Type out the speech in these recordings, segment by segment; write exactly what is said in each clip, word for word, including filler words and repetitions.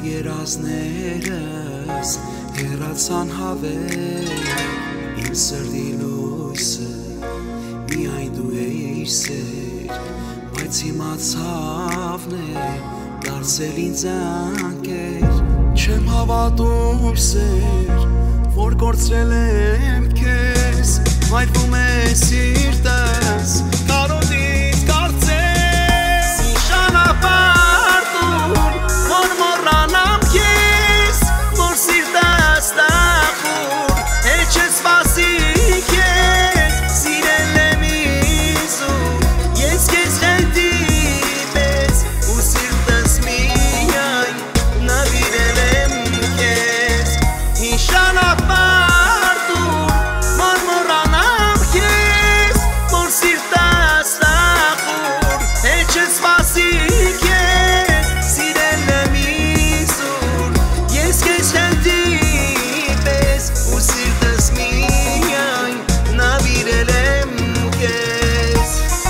երազներս հեռացան հավեր, իմ սրտի լույսը միայն դու էիր սեր, բայց հիմա ցավն է դարձել ինձ անկեր, չեմ հավատում սեր, որ կորցրել եմ քեզ, մայրվում է սիրտս կարոտից կարծես, նշանապար տուր, որ մոռանամ քեզ, որ սիրտս տխուր, էլ չսպասի քեզ, սիրել եմ իզուր, ես քեզ խելքի պես, ու սիրտս միայն նվիրել եմ քեզ, նշանապար տուր, որ մոռանամ քեզ, որ սիրտս տխուր, էլ չսպասի քեզ, սիրել եմ իզուր, ես քեզ խելքի պես, ու սիրտս միայն նվիրել եմ քեզ։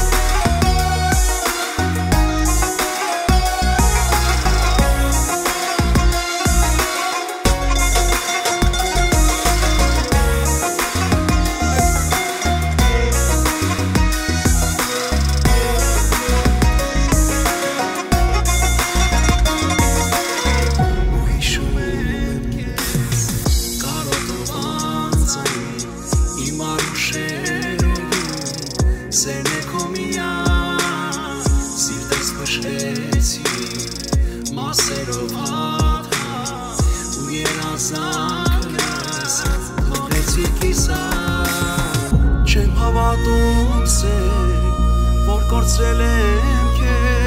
Ու հիշում եմ քեզ, կարոտով անձում, իմ արուշերում, սերն է քո միայն, սիրտս փշրեցի, մասերով հատ-հատ, ու երազանքս թողեցի կիսատ, չեմ հավատում սեր, որ կորցրել եմ քեզ,